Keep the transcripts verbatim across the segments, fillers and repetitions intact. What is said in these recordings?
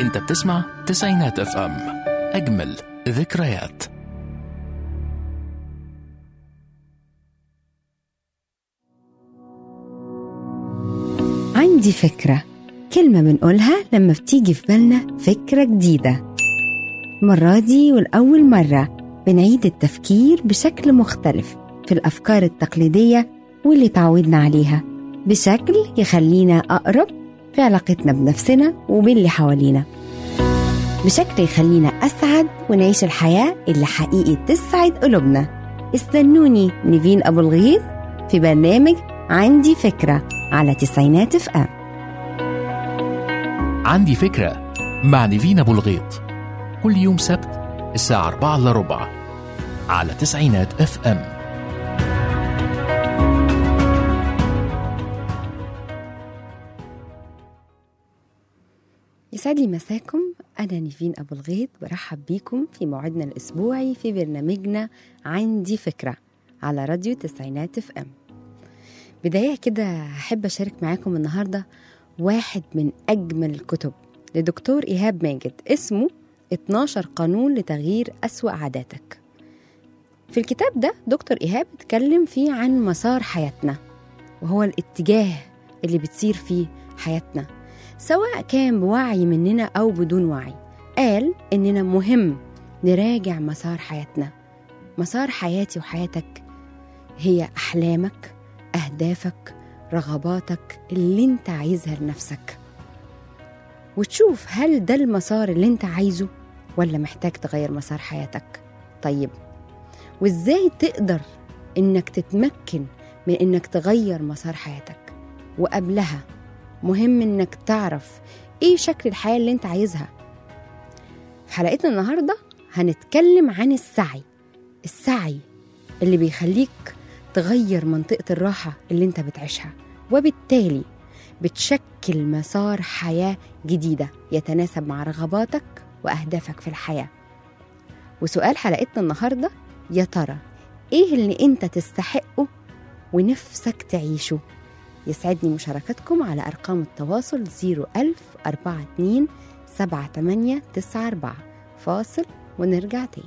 انت بتسمع تسعينات اف ام، اجمل ذكريات. عندي فكرة، كلمة بنقولها لما بتيجي في بالنا فكرة جديدة. مرة دي والأول مرة بنعيد التفكير بشكل مختلف في الأفكار التقليدية واللي تعودنا عليها، بشكل يخلينا أقرب في علاقتنا بنفسنا وباللي حوالينا، بشكل يخلينا أسعد ونعيش الحياة اللي حقيقي تسعد قلوبنا. استنوني نيفين أبو الغيث في برنامج عندي فكرة على تسعينات اف ام. عندي فكرة مع نيفين أبو الغيط، كل يوم سبت الساعة أربعة إلا ربع على تسعينات اف ام. يسعد لي مساكم، أنا نيفين أبو الغيط، برحب بيكم في موعدنا الأسبوعي في برنامجنا عندي فكرة على راديو تسعينات اف ام. بداية كده أحب أشارك معاكم النهاردة واحد من أجمل الكتب لدكتور إيهاب ماجد، اسمه اتناشر قانون لتغيير أسوأ عاداتك. في الكتاب ده دكتور إيهاب اتكلم فيه عن مسار حياتنا، وهو الاتجاه اللي بتصير فيه حياتنا سواء كان بوعي مننا أو بدون وعي. قال إننا مهم نراجع مسار حياتنا. مسار حياتي وحياتك هي أحلامك، أهدافك، رغباتك اللي انت عايزها لنفسك، وتشوف هل ده المسار اللي انت عايزه ولا محتاج تغير مسار حياتك. طيب، وازاي تقدر انك تتمكن من انك تغير مسار حياتك؟ وقبلها مهم انك تعرف ايه شكل الحياة اللي انت عايزها. في حلقتنا النهاردة هنتكلم عن السعي السعي اللي بيخليك تغير منطقة الراحة اللي انت بتعيشها، وبالتالي بتشكل مسار حياة جديدة يتناسب مع رغباتك وأهدافك في الحياة. وسؤال حلقتنا النهاردة، يا ترى ايه اللي انت تستحقه ونفسك تعيشه؟ يسعدني مشاركتكم على أرقام التواصل صفر ألف أربعة اتنين سبعة تمانية تسعة أربعة. فاصل ونرجع تاني.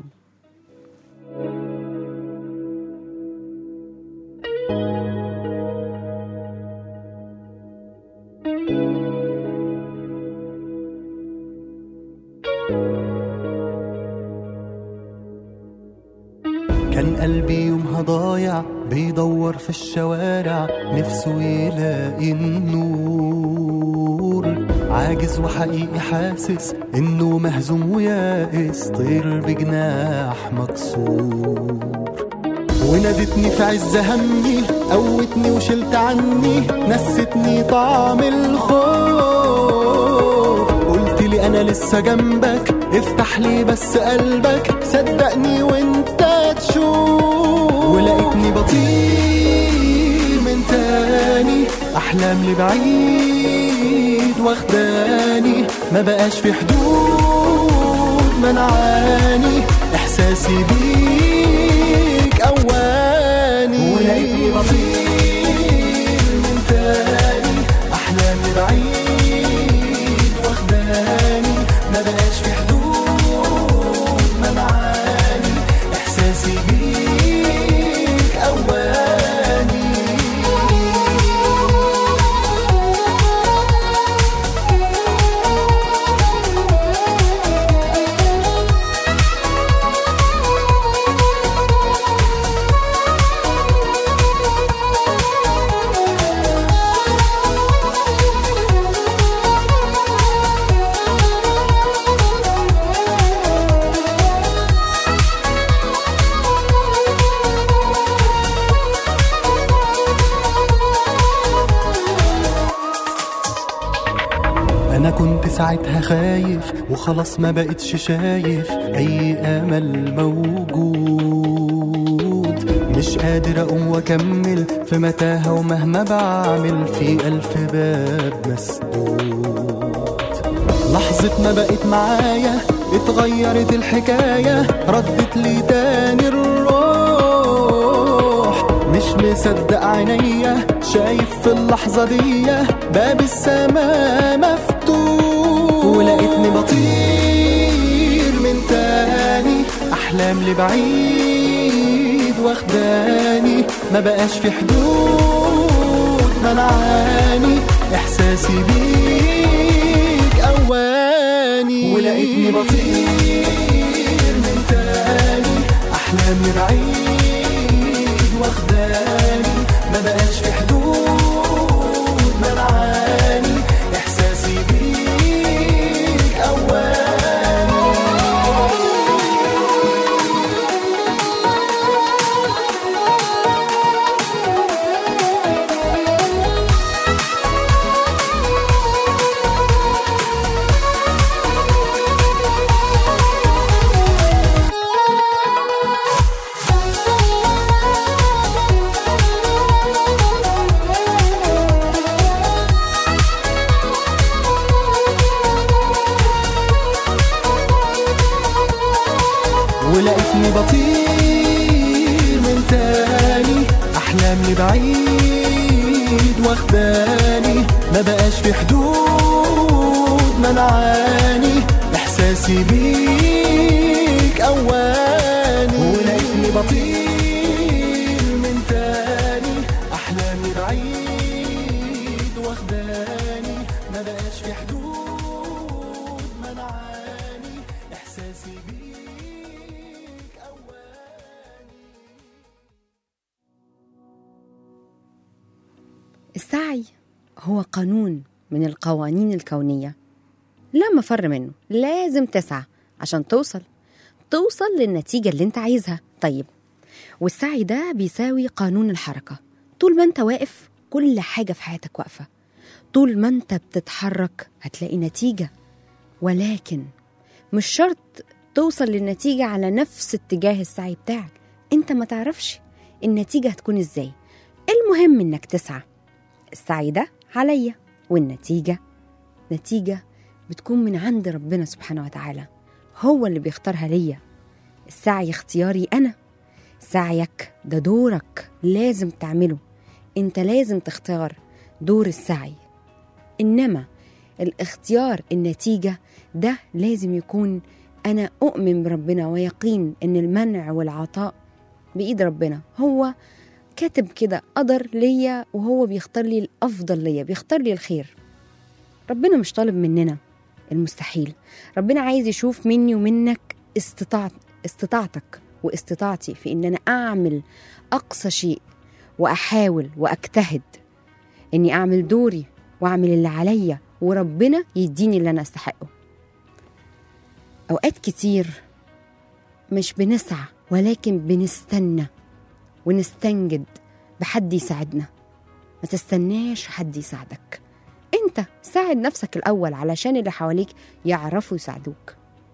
كان قلبي يومها ضايع بيدور في الشوارع، نفسه يلاقي النور، عاجز وحقيقي حاسس انه مهزوم ويائس، طير بجناح مكسور. ونادتني في عز همي، قوتني وشلت عني، نستني طعم الخوف. قلت لي انا لسه جنبك، افتح لي بس قلبك، صدقني وانت تشوف. ولقيتني بطير من تاني، احلام لبعيد واخداني، ما بقاش في حدود منعاني، احساسي بيك اواني. ولقيتني بطير من تاني، احلام لبعيد واخداني، ما بقاش في حدود منعاني، احساسي بيك اواني. أنا كنت ساعتها خايف وخلاص ما بقتش شايف أي أمل موجود، مش قادر أقوم وأكمل في متاهة، ومهما بعمل في ألف باب مسدود. لحظة ما بقت معايا اتغيرت الحكاية، ردت لي تاني الروح، مش مصدق عينيا شايف في اللحظة دي باب السماء مفتوح. ولقيتني بطير أحلام لبعيد واخداني، ما بقاش في حدود منعاني، إحساسي بيك أواني، ولقيتني بطير من تاني، أحلام لبعيد واخداني، ما بقاش في حدود منعاني، إحساسي بيك أواني. ولقيتني بطير من تاني، أحلامي بعيد واخداني، ما بقاش في حدود منعاني، إحساسي بيك أواني، ولقيتني بطير من تاني، أحلامي بعيد واخداني، ما بقاش في حدود منعاني، إحساسي بيك. السعي هو قانون من القوانين الكونية، لا مفر منه، لازم تسعى عشان توصل توصل للنتيجة اللي انت عايزها. طيب، والسعي ده بيساوي قانون الحركة. طول ما انت واقف كل حاجة في حياتك واقفة، طول ما انت بتتحرك هتلاقي نتيجة، ولكن مش شرط توصل للنتيجة على نفس اتجاه السعي بتاعك، انت ما تعرفش النتيجة هتكون ازاي. المهم انك تسعى. السعي ده عليا، والنتيجة نتيجة بتكون من عند ربنا سبحانه وتعالى، هو اللي بيختارها ليا. السعي اختياري أنا، سعيك ده دورك لازم تعمله، انت لازم تختار دور السعي. إنما الاختيار النتيجة ده لازم يكون أنا أؤمن بربنا ويقين إن المنع والعطاء بإيد ربنا، هو كاتب كده قدر ليا وهو بيختار لي الأفضل ليا، بيختار لي الخير. ربنا مش طالب مننا المستحيل، ربنا عايز يشوف مني ومنك استطاعت استطاعتك واستطاعتي في إن أنا أعمل أقصى شيء، وأحاول وأجتهد إني أعمل دوري وأعمل اللي عليا، وربنا يديني اللي أنا أستحقه. أوقات كتير مش بنسعى، ولكن بنستنى ونستنجد بحد يساعدنا. ما تستناش حد يساعدك، انت ساعد نفسك الأول علشان اللي حواليك يعرفوا يساعدوك.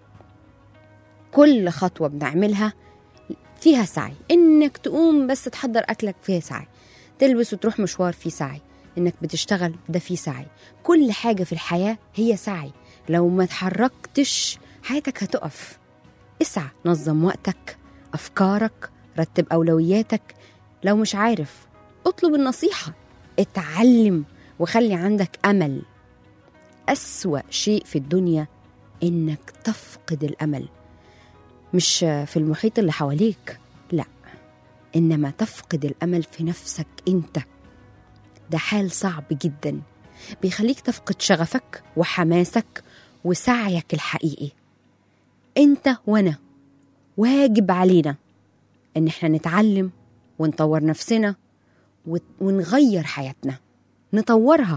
كل خطوة بنعملها فيها سعي، انك تقوم بس تحضر أكلك فيها سعي، تلبس وتروح مشوار فيه سعي، انك بتشتغل ده فيه سعي. كل حاجة في الحياة هي سعي، لو ما تحركتش حياتك هتقف. اسعى، نظم وقتك، أفكارك، رتب أولوياتك. لو مش عارف اطلب النصيحة، اتعلم وخلي عندك أمل. أسوأ شيء في الدنيا إنك تفقد الأمل، مش في المحيط اللي حواليك، لا، إنما تفقد الأمل في نفسك أنت. ده حال صعب جدا، بيخليك تفقد شغفك وحماسك وسعيك الحقيقي. أنت وأنا واجب علينا إن احنا نتعلم ونطور نفسنا ونغير حياتنا، نطورها.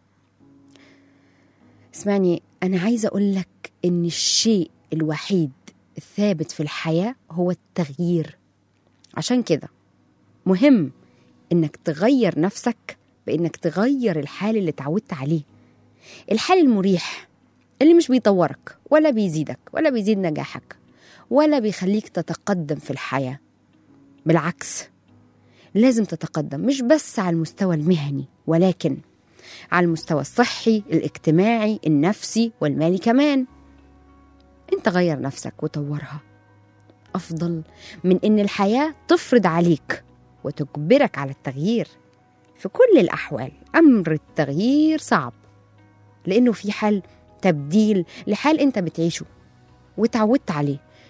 اسمعني، أنا عايزة أقولك إن الشيء الوحيد الثابت في الحياة هو التغيير. عشان كده مهم إنك تغير نفسك بإنك تغير الحال اللي تعودت عليه، الحال المريح اللي مش بيطورك ولا بيزيدك ولا بيزيد نجاحك ولا بيخليك تتقدم في الحياة. بالعكس، لازم تتقدم، مش بس على المستوى المهني ولكن على المستوى الصحي، الاجتماعي، النفسي والمالي كمان. انت غير نفسك وطورها، أفضل من إن الحياة تفرض عليك وتجبرك على التغيير. في كل الأحوال أمر التغيير صعب، لأنه في حال تبديل لحال أنت بتعيشه وتعودت عليه.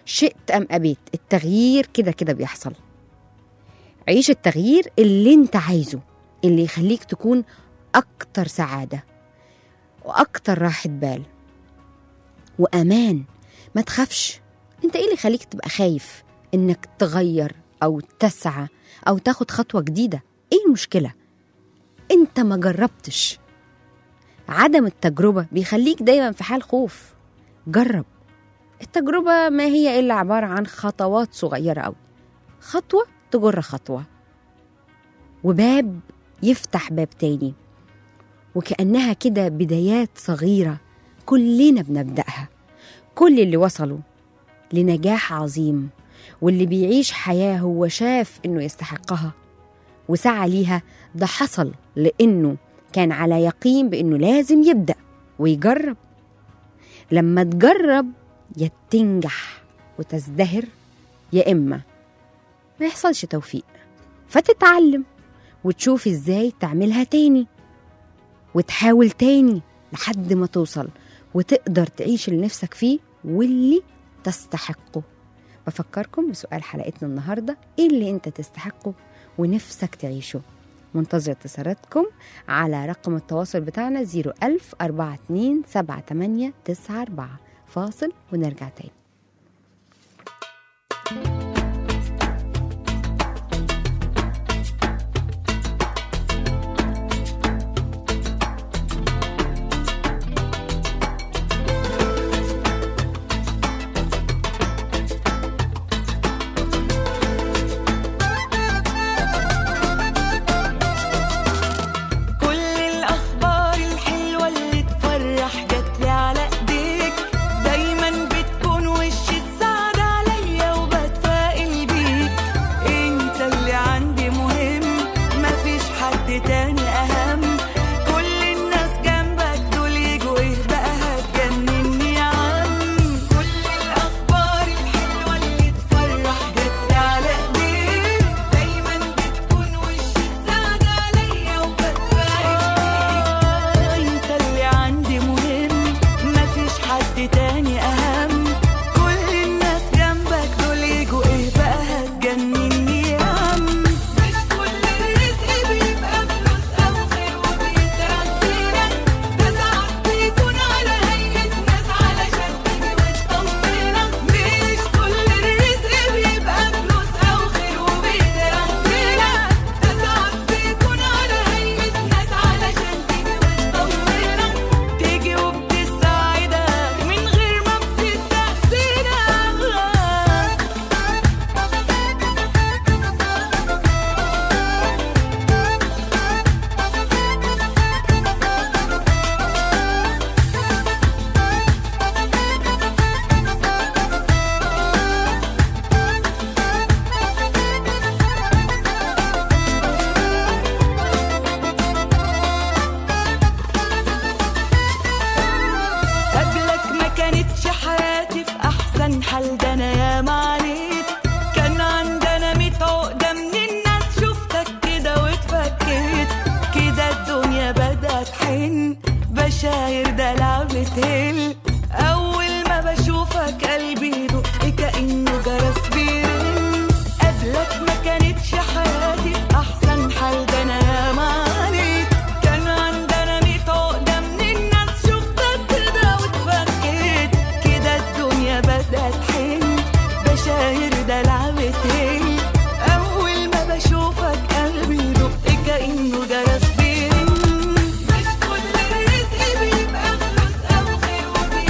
شئت أم أبيت التغيير كده كده بيحصل. عيش التغيير اللي انت عايزه، اللي يخليك تكون أكتر سعادة وأكتر راحة بال وأمان. ما تخافش. انت ايه اللي يخليك تبقى خايف انك تغير أو تسعى أو تاخد خطوة جديدة؟ ايه المشكلة؟ انت ما جربتش. عدم التجربة بيخليك دايما في حال خوف. جرب. التجربة ما هي إلا عبارة عن خطوات صغيرة أوي، خطوة تجر خطوة، وباب يفتح باب تاني، وكأنها كده بدايات صغيرة كلنا بنبدأها. كل اللي وصلوا لنجاح عظيم واللي بيعيش حياة هو شاف إنه يستحقها وسعى ليها، ده حصل لأنه كان على يقين بأنه لازم يبدأ ويجرب. لما تجرب يا تنجح وتزدهر، يا إما ما يحصلش توفيق فتتعلم وتشوف إزاي تعملها تاني وتحاول تاني لحد ما توصل وتقدر تعيش اللي نفسك فيه واللي تستحقه. بفكركم بسؤال حلقتنا النهاردة: إيه اللي أنت تستحقه ونفسك تعيشه؟ منتظر اتصالاتكم على رقم التواصل بتاعنا زيرو ألف أربعة اتنين سبعة تمانية تسعة أربعة. فاصل ونرجع تاني. بشاير دلع بتهل، أول ما بشوفك قلبي يدق كأنه جرس بيرن. قبلك ما كانتش حياتي في أحسن حال، ده أنا ياما عليك كان عندنا ميت عقدة من الناس. شفتك كده واتفكيت كده الدنيا بدأت تحن. بشاير دلع بتهل، أول ما بشوفك قلبي يدق كأنه جرس بيرن. مش كل الرزق بيبقى فلوس أو خير وبيترد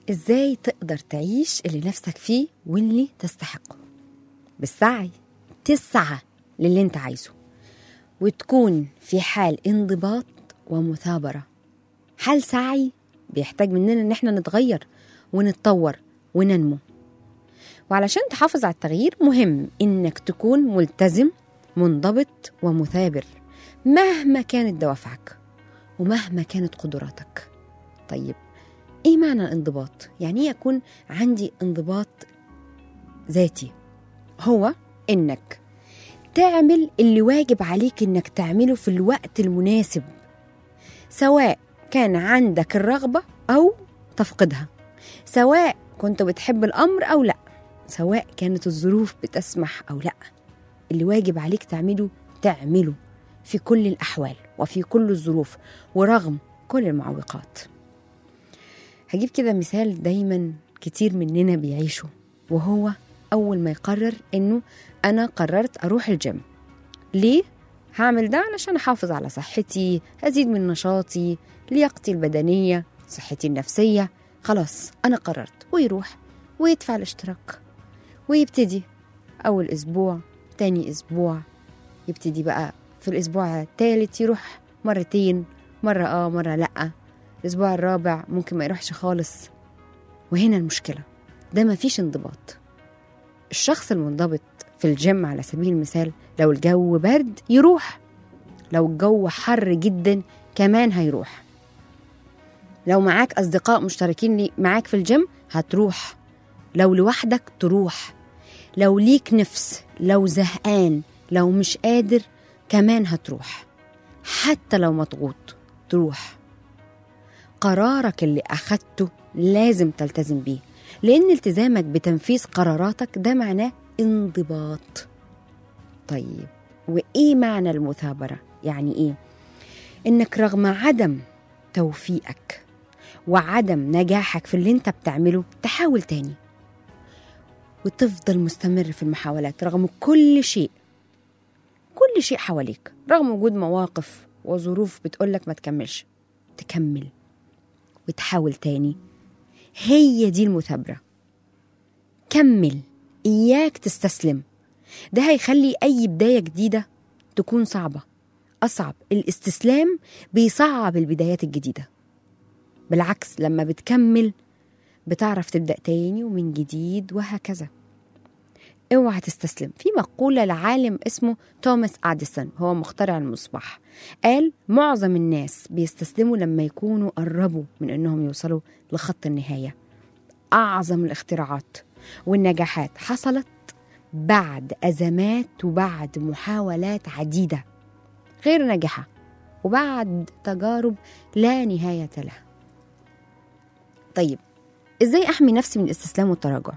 إزاي تقدر تعيش اللي نفسك فيه واللي تستحقه؟ بالسعي، تسعى للي انت عايزه وتكون في حال انضباط ومثابرة. حال سعي بيحتاج مننا ان احنا نتغير ونتطور وننمو. وعلشان تحافظ على التغيير مهم انك تكون ملتزم منضبط ومثابر مهما كانت دوافعك ومهما كانت قدراتك. طيب ايه معنى الانضباط؟ يعني ايه يكون عندي انضباط ذاتي؟ هو انك تعمل اللي واجب عليك انك تعمله في الوقت المناسب، سواء كان عندك الرغبة او تفقدها، سواء كنت بتحب الامر او لا، سواء كانت الظروف بتسمح او لا. اللي واجب عليك تعمله تعمله في كل الاحوال وفي كل الظروف ورغم كل المعوقات. هجيب كده مثال دايما كتير مننا بيعيشه، وهو أول ما يقرر إنه أنا قررت أروح الجيم. ليه؟ هعمل ده علشان أحافظ على صحتي، أزيد من نشاطي، لياقتي البدنية، صحتي النفسية. خلاص أنا قررت، ويروح ويدفع الاشتراك ويبتدي أول أسبوع، تاني أسبوع، يبتدي بقى في الأسبوع الثالث يروح مرتين، مرة آه مرة لأ، الأسبوع الرابع ممكن ما يروحش خالص. وهنا المشكلة، ده ما فيش انضباط. الشخص المنضبط في الجيم على سبيل المثال لو الجو برد يروح، لو الجو حر جدا كمان هيروح، لو معاك أصدقاء مشتركين معاك في الجيم هتروح، لو لوحدك تروح، لو ليك نفس، لو زهقان، لو مش قادر كمان هتروح، حتى لو مضغوط تروح. قرارك اللي أخدته لازم تلتزم بيه، لأن التزامك بتنفيذ قراراتك ده معناه انضباط. طيب وإيه معنى المثابرة؟ يعني إيه؟ إنك رغم عدم توفيقك وعدم نجاحك في اللي انت بتعمله تحاول تاني وتفضل مستمر في المحاولات رغم كل شيء، كل شيء حواليك، رغم وجود مواقف وظروف بتقولك ما تكملش، تكمل وتحاول تاني. هي دي المثابرة. كمل، إياك تستسلم. ده هيخلي أي بداية جديدة تكون صعبة أصعب. الاستسلام بيصعب البدايات الجديدة، بالعكس لما بتكمل بتعرف تبدأ تاني ومن جديد وهكذا. اوعى تستسلم. في مقولة لعالم اسمه توماس أديسون، هو مخترع المصباح، قال معظم الناس بيستسلموا لما يكونوا قربوا من انهم يوصلوا لخط النهاية. أعظم الاختراعات والنجاحات حصلت بعد أزمات وبعد محاولات عديدة غير ناجحة وبعد تجارب لا نهاية لها. طيب إزاي أحمي نفسي من الاستسلام والتراجع؟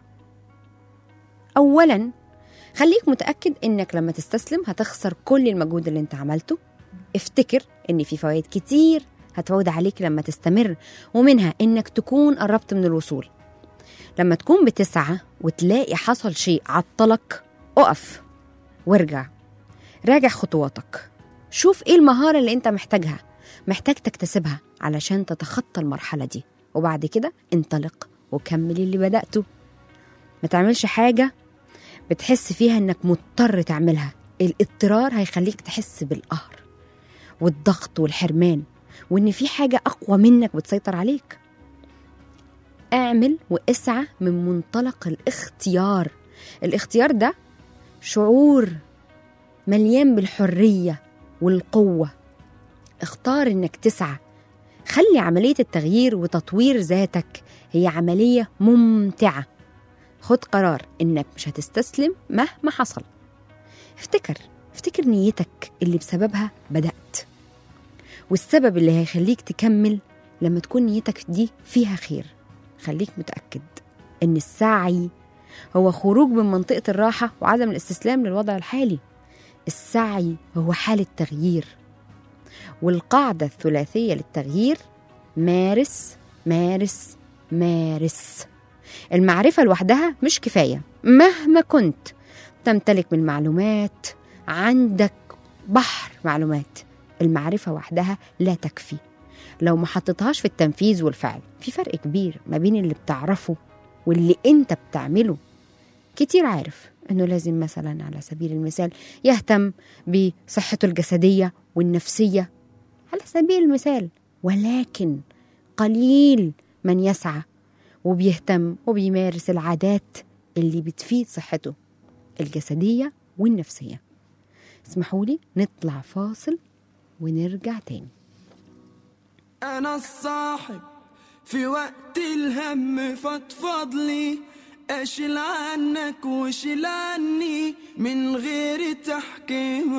أولاً خليك متأكد إنك لما تستسلم هتخسر كل المجهود اللي انت عملته. افتكر إن في فوائد كتير هتعود عليك لما تستمر، ومنها إنك تكون قربت من الوصول. لما تكون بتسعى وتلاقي حصل شيء عطلك، اقف وارجع، راجع خطواتك، شوف إيه المهارة اللي انت محتاجها محتاج تكتسبها علشان تتخطى المرحلة دي، وبعد كده انطلق وكمل اللي بدأته. ما تعملش حاجة بتحس فيها انك مضطر تعملها. الاضطرار هيخليك تحس بالقهر والضغط والحرمان، وان في حاجة اقوى منك بتسيطر عليك. اعمل واسعى من منطلق الاختيار. الاختيار ده شعور مليان بالحرية والقوة. اختار انك تسعى. خلي عملية التغيير وتطوير ذاتك هي عملية ممتعة. خد قرار إنك مش هتستسلم مهما حصل. افتكر افتكر نيتك اللي بسببها بدأت، والسبب اللي هيخليك تكمل لما تكون نيتك دي فيها خير. خليك متأكد إن السعي هو خروج من منطقة الراحة وعدم الاستسلام للوضع الحالي. السعي هو حالة تغيير، والقاعدة الثلاثية للتغيير مارس مارس مارس. المعرفة لوحدها مش كفاية مهما كنت تمتلك من معلومات، عندك بحر معلومات. المعرفة وحدها لا تكفي. لو ما حطيتهاش في التنفيذ والفعل. في فرق كبير ما بين اللي بتعرفه واللي انت بتعمله. كتير عارف انه لازم مثلا على سبيل المثال يهتم بصحته الجسدية والنفسية على سبيل المثال، ولكن قليل من يسعى وبيهتم وبيمارس العادات اللي بتفيد صحته الجسدية والنفسية. اسمحوا لي نطلع فاصل ونرجع تاني. أنا الصاحب في وقت الهم فضفض لي، أشيل عنك وشيل عني من غير تحكيم.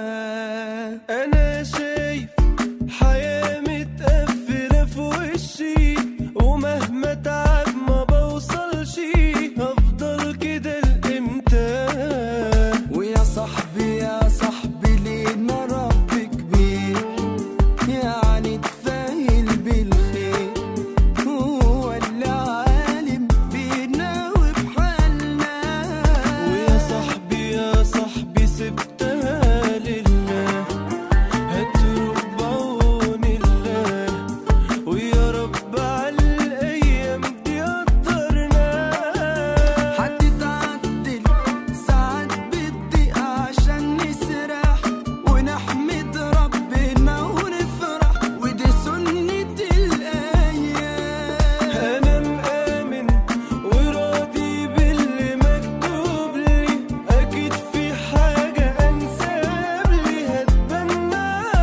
أنا شايف حياة متقفلة في وشي، ومهما تعب ما بوصلش، هفضل كده لإمتى؟ ويا صاحبي يا صاحبي لينا رب كبير، يعني تفايل بالخير، هو اللي عالم بينا وبحالنا. ويا صاحبي يا صاحبي سبتها لله، هتروح بعون الله، ويا رب على الأيام دي قدرنا. حد تعدل ساعات بالدقيقة عشان نسرح ونحمد ربنا ونفرح، ودي سنة الأيام. أنا مآمن وراضي باللي مكتوب لي، أكيد في حاجة أنساب لي هتبنى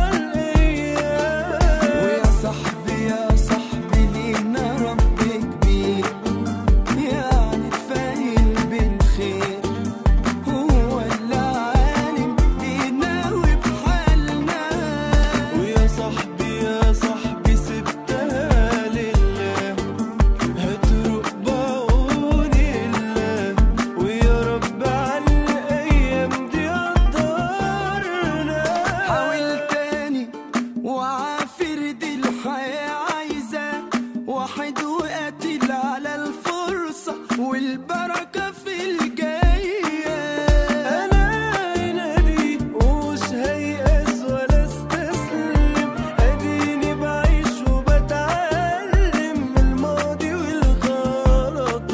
الأيام. ويا صاحبي يا صاحبي لينا رب كبير، يعني تفايل بالخير، هو اللي عالم بينا وبحالنا. ويا صاحبي يا صاحبي سبتها لله، هتروح بعون الله، ويا رب على الأيام دي قدرنا. حاول تاني وعافر دي الحياة عايزة واحد وقاتل على الفرصة والبركة في الجاية. أنا هنادي ومش هيأس ولا استسلم، أديني بعيش وبتعلم من الماضي والغلطات.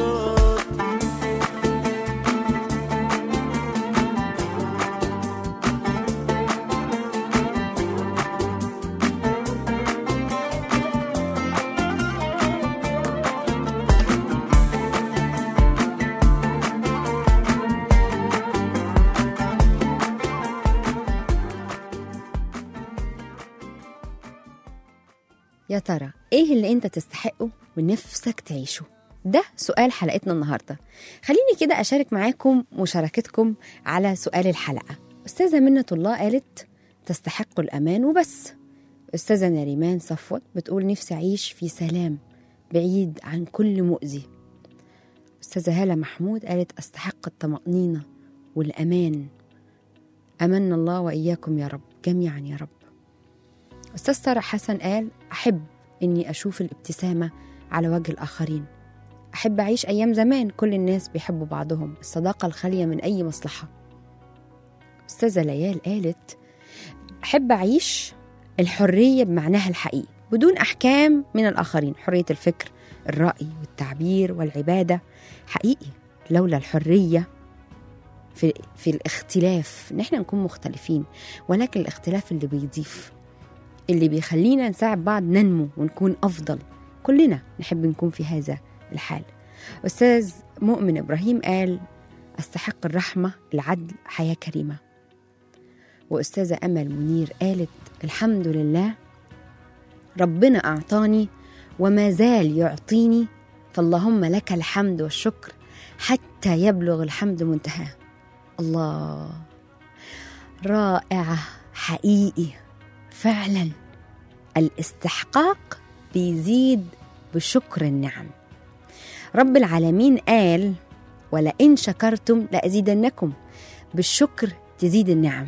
يا ترى ايه اللي انت تستحقه ونفسك تعيشه؟ ده سؤال حلقتنا النهاردة. خليني كده أشارك معاكم مشاركتكم على سؤال الحلقة. أستاذة منة الله قالت تستحق الأمان وبس. أستاذة نريمان صفوت بتقول نفسي أعيش في سلام بعيد عن كل مؤذي. أستاذة هالة محمود قالت أستحق الطمأنينة والأمان. أمن الله وإياكم يا رب جميعا يا رب. أستاذ طارق حسن قال أحب إني أشوف الابتسامة على وجه الآخرين. أحب أعيش أيام زمان كل الناس بيحبوا بعضهم، الصداقة الخالية من أي مصلحة. أستاذة ليال قالت أحب أعيش الحرية بمعناها الحقيقي بدون أحكام من الآخرين، حرية الفكر، الرأي والتعبير والعبادة. حقيقي لولا الحرية في, في الاختلاف نحن نكون مختلفين، ولكن الاختلاف اللي بيضيف، اللي بيخلينا نساعد بعض ننمو ونكون أفضل. كلنا نحب نكون في هذا الحال. أستاذ مؤمن إبراهيم قال أستحق الرحمة، العدل، حياة كريمة. وأستاذة أمل منير قالت الحمد لله ربنا أعطاني وما زال يعطيني، فاللهم لك الحمد والشكر حتى يبلغ الحمد منتهاه. الله، رائعة حقيقي فعلا. الاستحقاق بيزيد بشكر النعم. رب العالمين قال ولئن شكرتم لأزيدنكم، بالشكر تزيد النعم.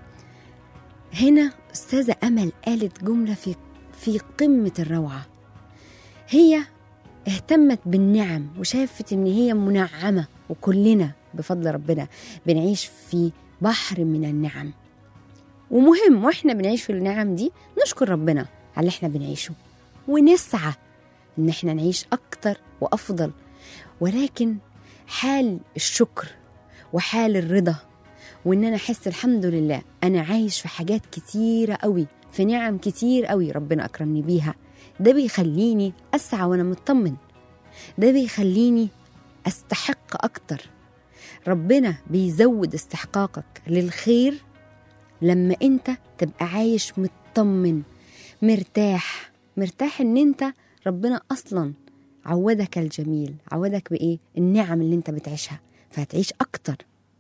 هنا أستاذة أمل قالت جملة في في قمة الروعة. هي اهتمت بالنعم وشافت إن هي منعمة، وكلنا بفضل ربنا بنعيش في بحر من النعم. ومهم وإحنا بنعيش في النعم دي نشكر ربنا على اللي احنا بنعيشه، ونسعى ان احنا نعيش اكتر وافضل. ولكن حال الشكر وحال الرضا، وان انا احس الحمد لله انا عايش في حاجات كتيرة قوي، في نعم كتير قوي ربنا اكرمني بيها، ده بيخليني اسعى وانا مطمن، ده بيخليني استحق اكتر. ربنا بيزود استحقاقك للخير لما انت تبقى عايش مطمن مرتاح، مرتاح ان انت ربنا اصلا عودك الجميل، عودك بايه؟ النعم اللي انت بتعيشها، فهتعيش اكتر.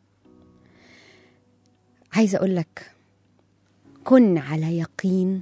عايزه اقول لك كن على يقين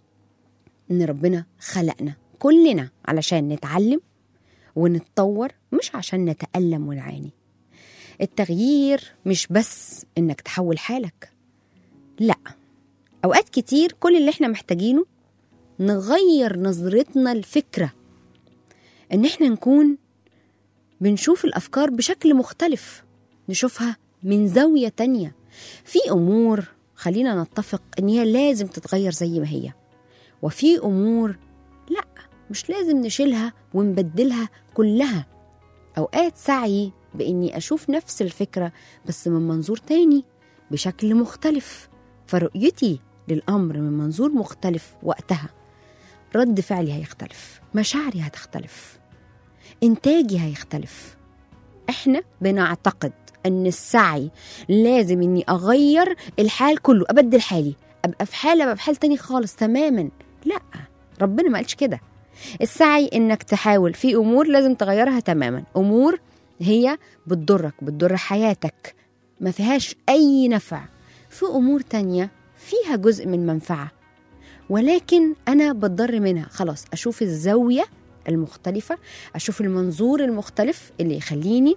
ان ربنا خلقنا كلنا علشان نتعلم ونتطور، مش عشان نتألم ونعاني. التغيير مش بس انك تحول حالك، لا، اوقات كتير كل اللي احنا محتاجينه نغير نظرتنا الفكرة، ان احنا نكون بنشوف الافكار بشكل مختلف، نشوفها من زاوية تانية. في امور خلينا نتفق ان هي لازم تتغير زي ما هي، وفي امور لا، مش لازم نشيلها ونبدلها كلها. اوقات سعي باني اشوف نفس الفكرة بس من منظور تاني بشكل مختلف، فرؤيتي للامر من منظور مختلف، وقتها رد فعلي هيختلف، مشاعري هتختلف، إنتاجي هيختلف. إحنا بنعتقد أن السعي لازم أني أغير الحال كله، أبدل حالي، أبقى في حالة أبقى في حال تاني خالص تماما. لا، ربنا ما قالش كده. السعي إنك تحاول في أمور لازم تغيرها تماما، أمور هي بتضرك، بتضر حياتك، ما فيهاش أي نفع. في أمور تانية فيها جزء من منفعة، ولكن أنا بتضر منها. خلاص، أشوف الزاوية المختلفة، أشوف المنظور المختلف اللي يخليني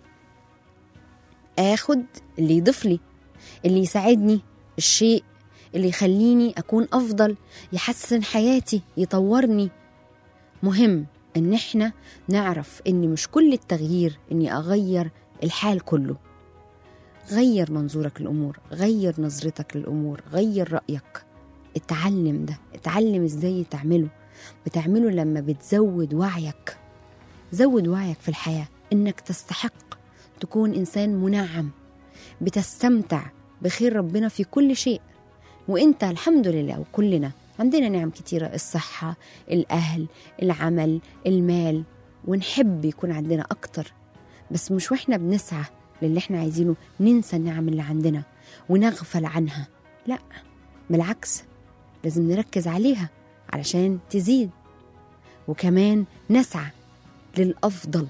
آخد اللي يضيف لي، اللي يساعدني، الشيء اللي يخليني أكون أفضل، يحسن حياتي، يطورني. مهم إن إحنا نعرف إن مش كل التغيير إني أغير الحال كله. غير منظورك للأمور، غير نظرتك للأمور، غير رأيك. اتعلم ده، اتعلم ازاي تعمله. بتعمله لما بتزود وعيك، زود وعيك في الحياة، انك تستحق تكون انسان منعم، بتستمتع بخير ربنا في كل شيء. وانت الحمد لله، وكلنا عندنا نعم كتيرة، الصحة، الاهل، العمل، المال، ونحب يكون عندنا اكتر، بس مش واحنا بنسعى للي احنا عايزينه ننسى النعم اللي عندنا ونغفل عنها. لا، بالعكس، لازم نركز عليها علشان تزيد، وكمان نسعى للأفضل.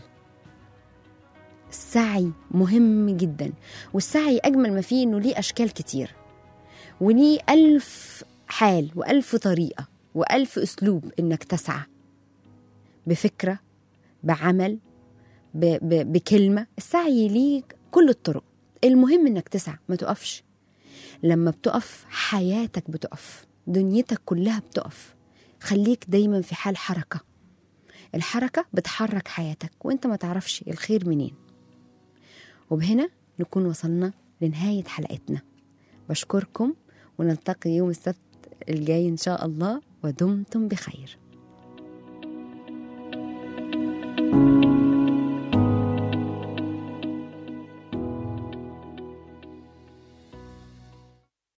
السعي مهم جدا، والسعي أجمل ما فيه إنه ليه أشكال كتير، وليه ألف حال وألف طريقة وألف أسلوب إنك تسعى، بفكرة، بعمل، ب- ب- بكلمة. السعي ليه كل الطرق، المهم إنك تسعى، ما تقفش. لما بتقف حياتك بتقف، دنيتك كلها بتقف. خليك دايما في حال حركة، الحركة بتحرك حياتك وانت ما تعرفش الخير منين. وبهنا نكون وصلنا لنهاية حلقتنا. بشكركم، ونلتقي يوم السبت الجاي إن شاء الله، ودمتم بخير.